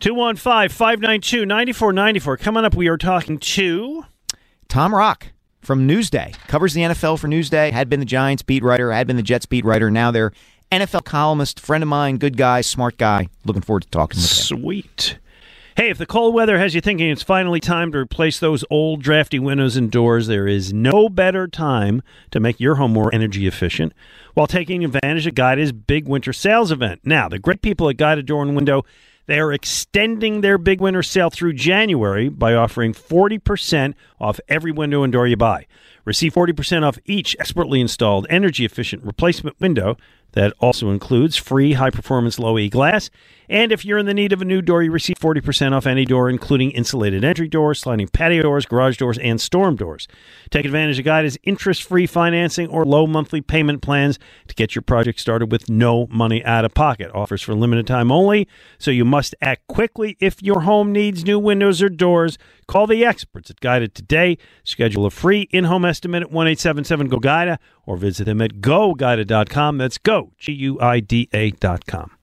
215-592-9494. Coming up, we are talking to Tom Rock from Newsday. Covers the NFL for Newsday. Had been the Giants beat writer, had been the Jets beat writer. Now they're NFL columnist, friend of mine, good guy, smart guy. Looking forward to talking with him. Sweet. Hey, if the cold weather has you thinking it's finally time to replace those old drafty windows and doors, there is no better time to make your home more energy efficient while taking advantage of Guida's big winter sales event. Now, the great people at Guida Door and Window, they are extending their big winter sale through January by offering 40% off every window and door you buy. Receive 40% off each expertly installed energy-efficient replacement window. That also includes free high-performance low-E glass. And if you're in the need of a new door, you receive 40% off any door, including insulated entry doors, sliding patio doors, garage doors, and storm doors. Take advantage of Guida's interest-free financing or low monthly payment plans to get your project started with no money out of pocket. Offers for limited time only, so you must act quickly if your home needs new windows or doors. Call the experts at Guida today. Schedule a free in-home estimate at 1-877-GO-GUIDA or visit them at GoGuida.com. That's go, GUIDA.com.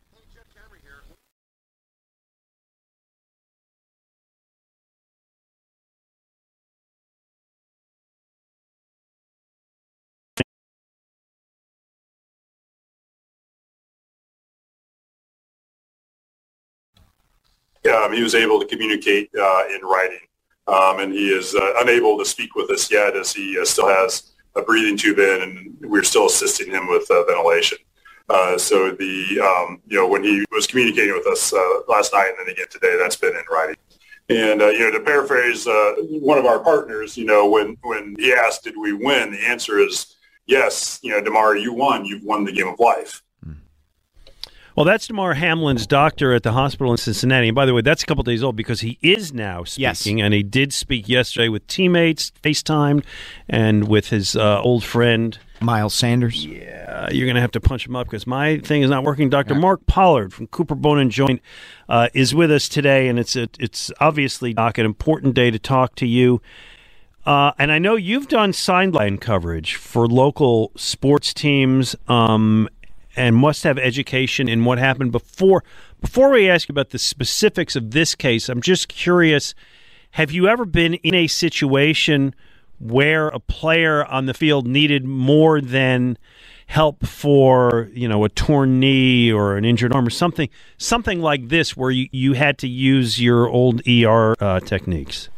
He was able to communicate in writing, and he is unable to speak with us yet as he still has a breathing tube in, and we're still assisting him with ventilation. So when he was communicating with us last night and then again today, that's been in writing. And, to paraphrase one of our partners, when he asked, did we win? The answer is yes. Damar, you won. You've won the game of life. Well, that's Damar Hamlin's doctor at the hospital in Cincinnati. And by the way, that's a couple days old because he is now speaking, and he did speak yesterday with teammates, FaceTimed, and with his old friend Miles Sanders. Yeah, you're going to have to punch him up because my thing is not working. Dr. Mark Pollard from Cooper Bone and Joint is with us today, and it's obviously, Doc, an important day to talk to you. And I know you've done sideline coverage for local sports teams, and must have education in what happened before. Before we ask you about the specifics of this case, I'm just curious, Have you ever been in a situation where a player on the field needed more than help for, a torn knee or an injured arm or something like this, where you had to use your old ER techniques?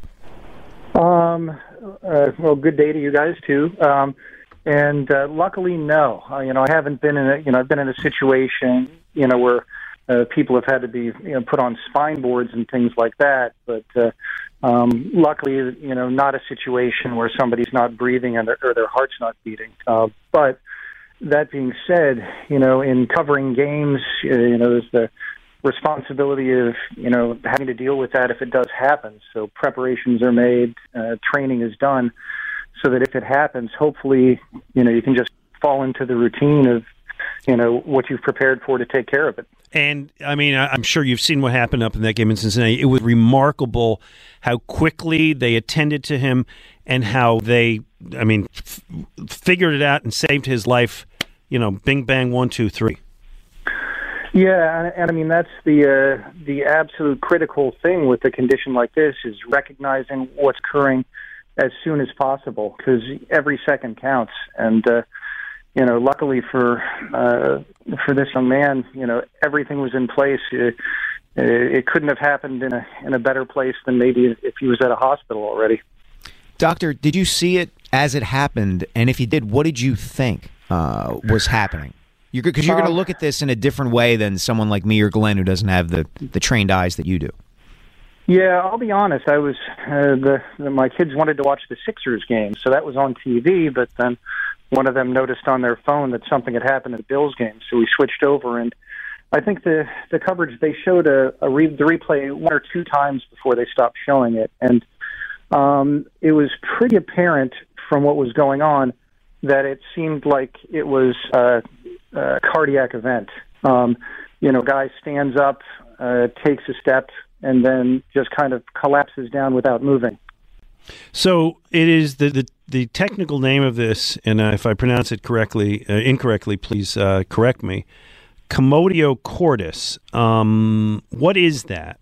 Well, good day to you guys too. And luckily, no. I haven't been I've been in a situation, where people have had to be, put on spine boards and things like that. But luckily, not a situation where somebody's not breathing or their heart's not beating. But that being said, in covering games, there's the responsibility of, having to deal with that if it does happen. So preparations are made, training is done, so that if it happens, hopefully, you can just fall into the routine of, what you've prepared for to take care of it. And, I'm sure you've seen what happened up in that game in Cincinnati. It was remarkable how quickly they attended to him and how they, figured it out and saved his life, bing, bang, 1, 2, 3. Yeah, and that's the absolute critical thing with a condition like this is recognizing what's occurring as soon as possible, because every second counts. And luckily for this young man, everything was in place. It couldn't have happened in a better place than maybe if he was at a hospital already. Doctor, did you see it as it happened? And if you did, what did you think was happening? Because you're going to look at this in a different way than someone like me or Glenn who doesn't have the trained eyes that you do. Yeah, I'll be honest. I was my kids wanted to watch the Sixers game, so that was on TV. But then one of them noticed on their phone that something had happened at the Bills game, so we switched over. And I think the coverage, they showed the replay 1 or 2 times before they stopped showing it, and it was pretty apparent from what was going on that it seemed like it was a cardiac event. Guy stands up, takes a step, and then just kind of collapses down without moving. So it is the technical name of this, and if I pronounce it incorrectly, please correct me. Commotio cordis. What is that?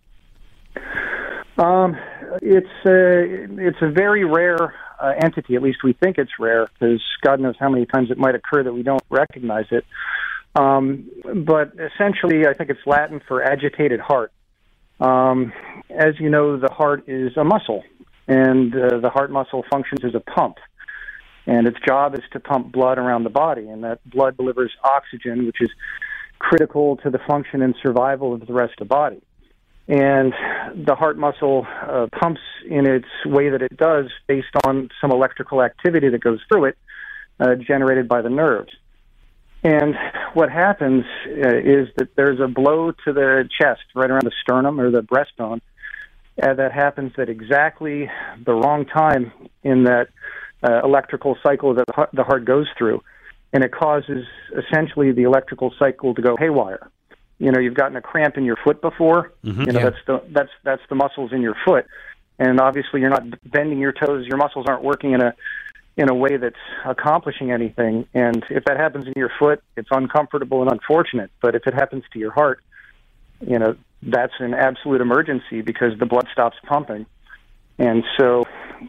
It's a very rare entity. At least we think it's rare, because God knows how many times it might occur that we don't recognize it. But essentially, I think it's Latin for agitated heart. As you know, the heart is a muscle, and the heart muscle functions as a pump. And its job is to pump blood around the body, and that blood delivers oxygen, which is critical to the function and survival of the rest of the body. And the heart muscle pumps in its way that it does based on some electrical activity that goes through it, generated by the nerves. And what happens is that there's a blow to the chest, right around the sternum or the breastbone, that happens at exactly the wrong time in that electrical cycle that the heart goes through. And it causes essentially the electrical cycle to go haywire. You've gotten a cramp in your foot before. Mm-hmm. That's the muscles in your foot, and obviously you're not bending your toes. Your muscles aren't working in a way that's accomplishing anything. And if that happens in your foot, it's uncomfortable and unfortunate. But if it happens to your heart, that's an absolute emergency, because the blood stops pumping. And so,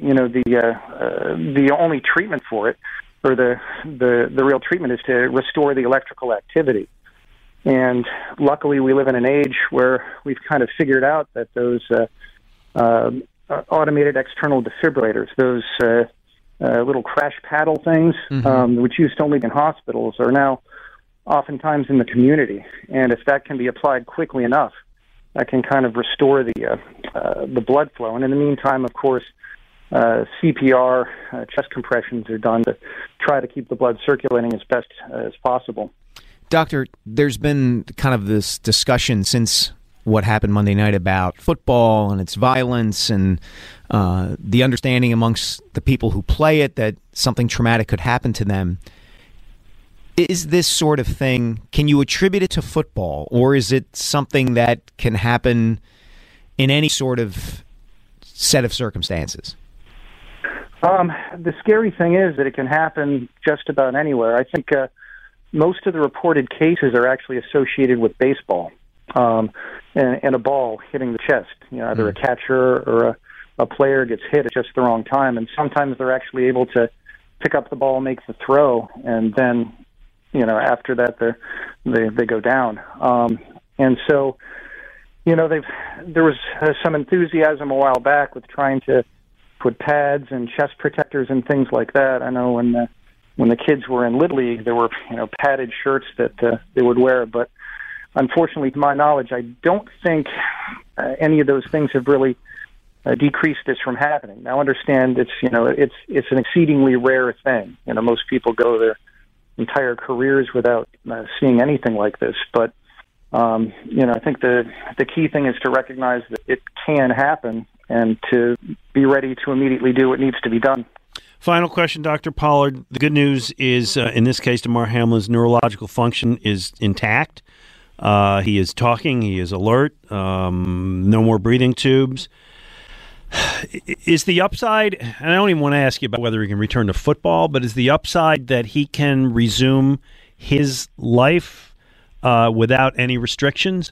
the only treatment for it, or the real treatment, is to restore the electrical activity. And luckily, we live in an age where we've kind of figured out that those automated external defibrillators, those little crash paddle things, mm-hmm. Which used to only be in hospitals, are now oftentimes in the community. And if that can be applied quickly enough, that can kind of restore the blood flow. And in the meantime, of course, CPR, chest compressions are done to try to keep the blood circulating as best as possible. Doctor, there's been kind of this discussion since what happened Monday night about football and its violence, and the understanding amongst the people who play it that something traumatic could happen to them. Is this sort of thing, can you attribute it to football, or is it something that can happen in any sort of set of circumstances? The scary thing is that it can happen just about anywhere. I think most of the reported cases are actually associated with baseball and a ball hitting the chest, either a catcher or a player gets hit at just the wrong time, and sometimes they're actually able to pick up the ball, make the throw, and then, after that they go down. And so, there was some enthusiasm a while back with trying to put pads and chest protectors and things like that. I know when the kids were in Little League, there were padded shirts that they would wear, but unfortunately, to my knowledge, I don't think any of those things have really decreased this from happening. Now, understand it's an exceedingly rare thing. Most people go their entire careers without seeing anything like this. But I think the key thing is to recognize that it can happen and to be ready to immediately do what needs to be done. Final question, Dr. Pollard. The good news is, in this case, Damar Hamlin's neurological function is intact. He is talking. He is alert. No more breathing tubes. Is the upside, and I don't even want to ask you about whether he can return to football, but is the upside that he can resume his life without any restrictions?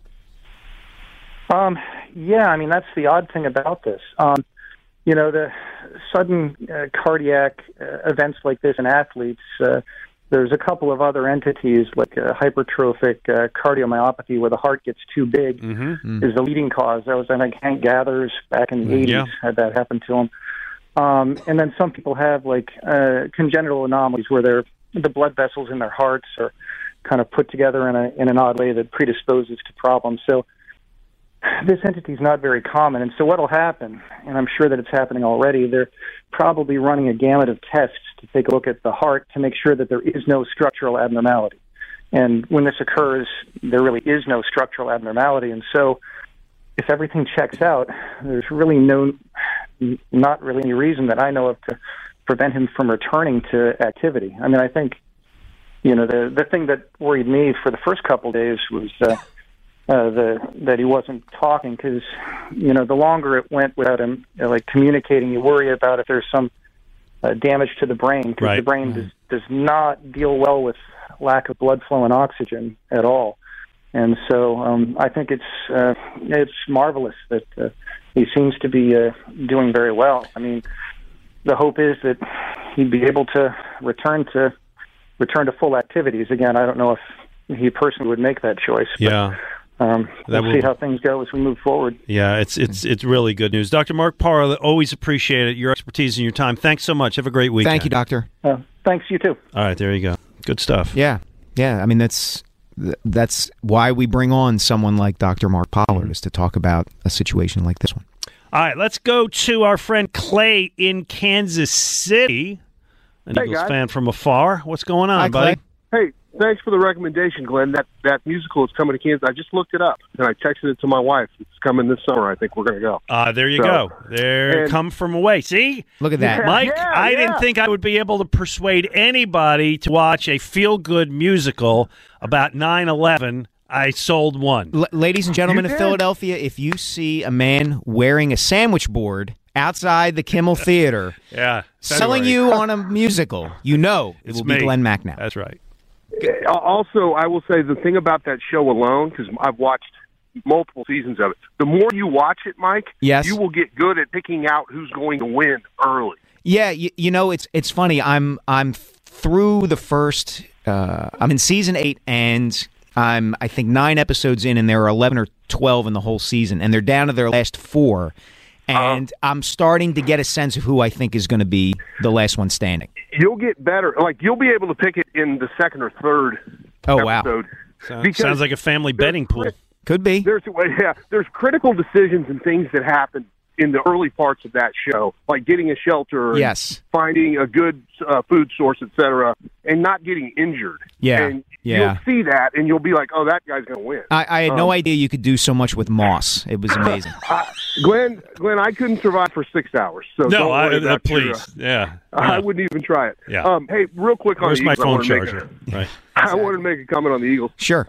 Yeah, I mean, that's the odd thing about this. The sudden cardiac events like this in athletes, there's a couple of other entities like hypertrophic cardiomyopathy where the heart gets too big is the leading cause. That was, I think, Hank Gathers back in the 80s had that happen to him. And then some people have like congenital anomalies where the blood vessels in their hearts are kind of put together in an odd way that predisposes to problems. So this entity is not very common. And so what will happen, and I'm sure that it's happening already, they're probably running a gamut of tests to take a look at the heart to make sure that there is no structural abnormality. And when this occurs, there really is no structural abnormality. And so if everything checks out, there's really not really any reason that I know of to prevent him from returning to activity. I mean, I think, the thing that worried me for the first couple of days was that he wasn't talking, because the longer it went without him communicating, you worry about if there's some damage to the brain, because the brain does not deal well with lack of blood flow and oxygen at all. And so I think it's marvelous that he seems to be doing very well. I mean, the hope is that he'd be able to return to full activities. Again, I don't know if he personally would make that choice. Yeah. We'll see how things go as we move forward. Yeah, it's really good news. Dr. Mark Parra, always appreciate it, your expertise and your time. Thanks so much. Have a great weekend. Thank you, Doctor. Thanks, you too. All right, there you go. Good stuff. Yeah. I mean, that's why we bring on someone like Dr. Mark Pollard, is to talk about a situation like this one. All right, let's go to our friend Clay in Kansas City, an Eagles fan from afar. What's going on, buddy? Hey, thanks for the recommendation, Glenn. That musical is coming to Kansas. I just looked it up, and I texted it to my wife. It's coming this summer. I think we're going to go. There you go. Come from away. See? Look at that. Mike, I didn't think I would be able to persuade anybody to watch a feel-good musical about 9/11. I sold one. Ladies and gentlemen of Philadelphia, if you see a man wearing a sandwich board outside the Kimmel Theater selling you on a musical, it will be Glenn Mack now. That's right. Also, I will say the thing about that show alone, because I've watched multiple seasons of it, the more you watch it, Mike, you will get good at picking out who's going to win early. Yeah, it's funny. I'm through the first. I'm in season 8, and I'm I think 9 episodes in, and there are 11 or 12 in the whole season, and they're down to their last 4. And I'm starting to get a sense of who I think is going to be the last one standing. You'll get better. You'll be able to pick it in the second or third episode. Wow. Sounds like a family betting pool. Could be. There's critical decisions and things that happen in the early parts of that show, like getting a shelter, finding a good food source, etc., and not getting injured. And you'll see that, and you'll be like, oh, that guy's going to win. I had no idea you could do so much with moss. It was amazing. Glenn, I couldn't survive for 6 hours. So no, please. I wouldn't even try it. Yeah. Hey, real quick on Where's the my Eagles. phone charger? I wanted to make a comment on the Eagles. Sure.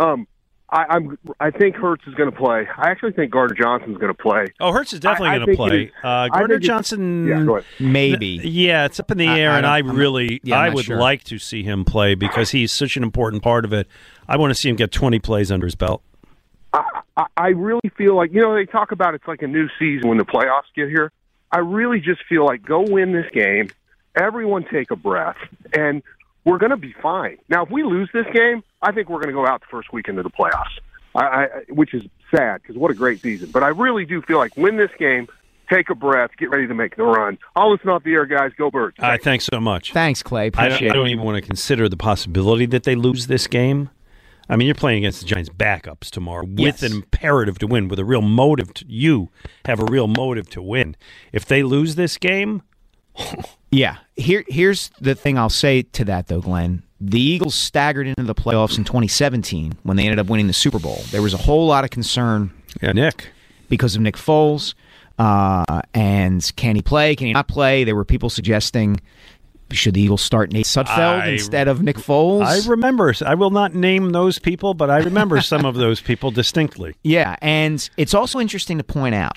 I think Hurts is going to play. I actually think Gardner Johnson's going to play. Oh, Hurts is definitely going to play. Gardner Johnson, maybe. Yeah, it's up in the air, and I would like to see him play because he's such an important part of it. I want to see him get 20 plays under his belt. I really feel like, they talk about it's like a new season when the playoffs get here. I really just feel like go win this game. Everyone take a breath, and we're going to be fine. Now, if we lose this game, I think we're going to go out the first weekend of the playoffs, which is sad because what a great season. But I really do feel like win this game, take a breath, get ready to make the run. I'll listen off the air, guys. Go Birds. Thanks so much. Thanks, Clay. Appreciate I don't even want to consider the possibility that they lose this game. I mean, you're playing against the Giants' backups tomorrow with an imperative to win, with a real motive. You have a real motive to win. If they lose this game... Yeah. Here's the thing I'll say to that, though, Glenn. The Eagles staggered into the playoffs in 2017 when they ended up winning the Super Bowl. There was a whole lot of concern because of Nick Foles. And can he play? Can he not play? There were people suggesting, should the Eagles start Nate Sudfeld instead of Nick Foles? I remember. I will not name those people, but I remember some of those people distinctly. Yeah, and it's also interesting to point out,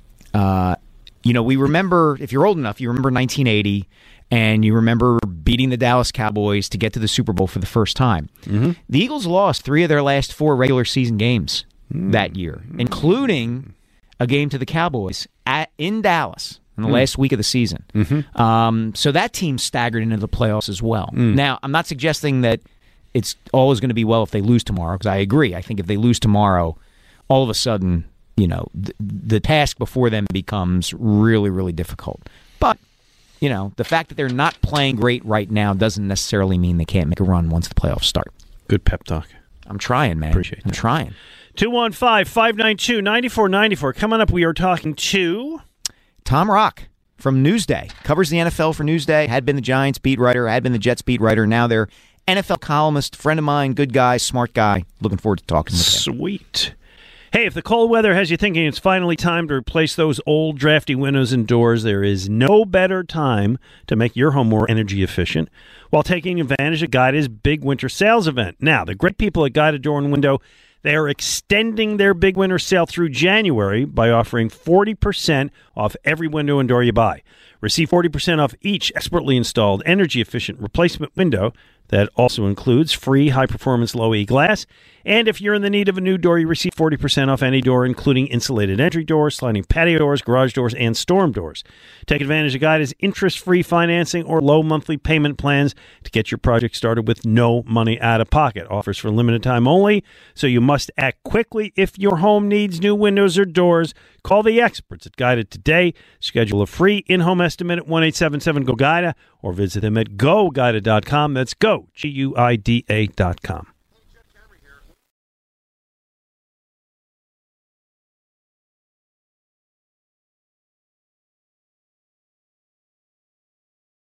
we remember, if you're old enough, you remember 1980, and you remember beating the Dallas Cowboys to get to the Super Bowl for the first time. Mm-hmm. The Eagles lost 3 of their last 4 regular season games that year, including a game to the Cowboys in Dallas in the last week of the season. Mm-hmm. So that team staggered into the playoffs as well. Now, I'm not suggesting that it's always going to be well if they lose tomorrow, because I agree. I think if they lose tomorrow, all of a sudden, the task before them becomes really, really difficult. But, the fact that they're not playing great right now doesn't necessarily mean they can't make a run once the playoffs start. Good pep talk. I'm trying, man. Appreciate that. I'm trying. 215-592-9494. Coming up, we are talking to... Tom Rock from Newsday. Covers the NFL for Newsday. Had been the Giants beat writer. Had been the Jets beat writer. Now they're NFL columnist. Friend of mine. Good guy. Smart guy. Looking forward to talking with him. Sweet. Hey, if the cold weather has you thinking it's finally time to replace those old drafty windows and doors, there is no better time to make your home more energy efficient while taking advantage of Guida's big winter sales event. Now, the great people at Guida Door and Window, they are extending their big winter sale through January by offering 40% off every window and door you buy. Receive 40% off each expertly installed energy-efficient replacement window. That also includes free high-performance low-E glass. And if you're in the need of a new door, you receive 40% off any door, including insulated entry doors, sliding patio doors, garage doors, and storm doors. Take advantage of Guida's interest-free financing or low monthly payment plans to get your project started with no money out of pocket. Offers for limited time only, so you must act quickly if your home needs new windows or doors. Call the experts at Guida today. Schedule a free in-home estimate at 1-877-GO-GUIDA or visit them at GoGuida.com. That's go, GUIDA.com.